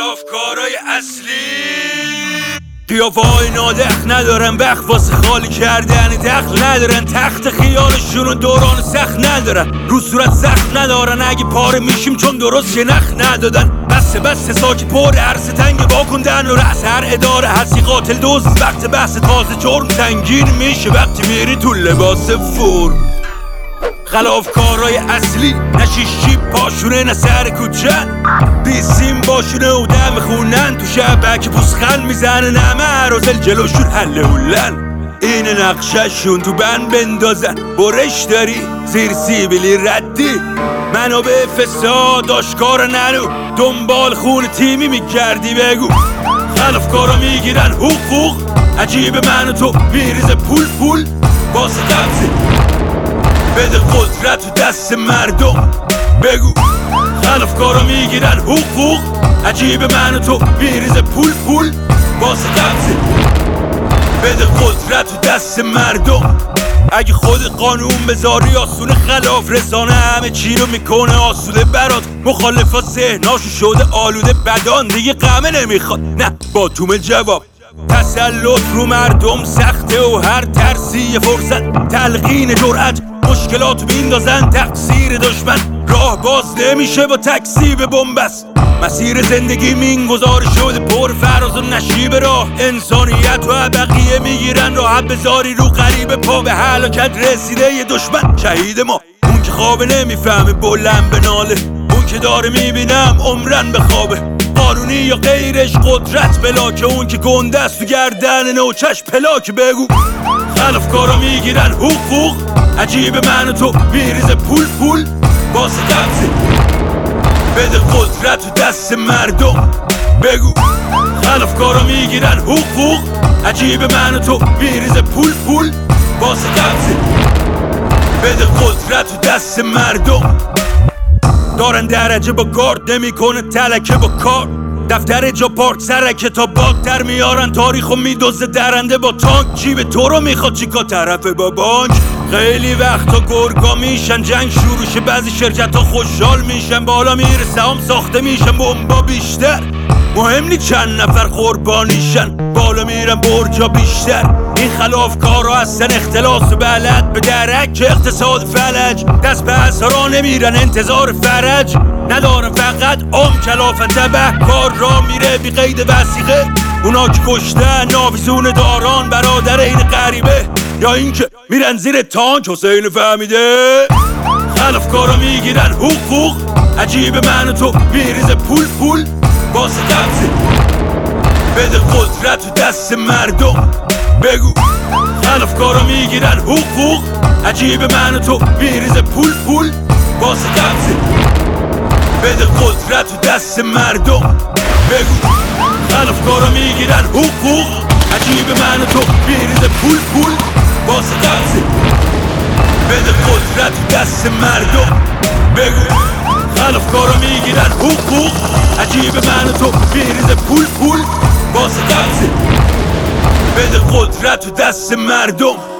خلافکارای اصلی قیافه‌های نادخ ندارن، وقت واسه خالی کردن دخل ندارن، تخت خیالشون دوران سخت ندارن، رو صورت سخت ندارن، اگه پاره میشیم چون درست شنخ ندادن. بسته ساکت پر عرص تنگ واکندن و رأس هر اداره هستی قاتل دوز. وقت بحث تازه جرم سنگین میشه وقتی میری تو لباس فرم. خلافکارای اصلی نه شیشی پاشونه نه سر کوچن، بیسیم باشونه و دم خونن، تو شبک پوسخن میزنه نمه عرازل جلوشون حله هولن. اینه نقششون تو بند بندازن، برش داری زیر سیبیلی ردی، منابع فساد آشکار ننو، دنبال خون تیمی میگردی بگو. خلافکارا میگیرن حقوق، عجیب من و تو میریزه پول واسه قبضه، بده قدرت تو دست مردم بگو. خلافکارا میگیرن حقوق، عجیب من و تو میریزه پول واسه قبضه، بده قدرت تو دست مردم. اگه خود قانون بذاری آسونه، خلاف رسانه همه چی رو میکنه آسوده برات. مخالفا ذهناشو شده آلوده بدان، دیگه قمه نمیخواد نه با تومه جواب. تسلط رو مردم سخته و هر ترسی یه فرصت، تلقین جرأت مشکلات میندازن تقصیر دشمن. راه باز نمیشه با تکسیب بنبست، مسیر زندگی مینگذار شده پر فراز و نشیب راه. انسانیت و بقیه میگیرن راحت، بذاری رو غریب پا به هلاکت رسیده یه دشمن. شهید ما اون که خوابه نمیفهمه بلند به ناله، اون که داره میبینم عمرن به خوابه. قانونی یا غیرش قدرت بلاکه، اون که گنده است تو گردن نوچش پلاک بگو. خلافکارا میگیرن حقوق، عجیب من و تو میریزه پول واسه قبضه، بده قدرت تو دست مردم بگو. خلافکارا میگیرن حقوق، عجیب من و تو میریزه پول واسه قبضه، بده قدرت تو دست مردم. دارن درجه با گارد نمیکنه تلکه با کار، دفتر جا پارک سرکه تا باگ در میارن، تاریخو میدوزه درنده با تانک. جیب تو رو میخواد چیکار طرف با بانک. خیلی وقتا گرگا میشن جنگ شروع شه، بعضی شرکت ها خوشحال میشن، بالا میره سهام ساخته میشن بمبا بیشتر. مهم نی چند نفر قربانیشن، بالا میرن برجا بیشتر. این خلافکارا هستن اختلاس و بلد به درک اقتصاد فلج، دست به اسرا نمیرن انتظار فرج ندارن، فقط کلافن تبه کار را میره بی قید وثیقه. اونا که کشتن ناویزون داران برادر این غریبه، یا اینکه میرن زیر تانک حسین فهمیده. خلافکارا میگیرن حقوق، عجیب من و تو میریزه پول واسه قبضه، بده قدرت تو دست مردم بگو. خلافکارا میگیرن حقوق، عجیب من و تو میریزه پول واسه قبضه، بده قدرت تو دست مردم بگو. خلافکارا میگیرن حقوق، عجیب من و تو میریزه پول واسه قبضه، بده قدرت تو دست مردم بگو. خلافکارا میگیرن حقوق، عجیب من و تو میریزه پول واسه قبضه، بده قدرت تو دست مردم.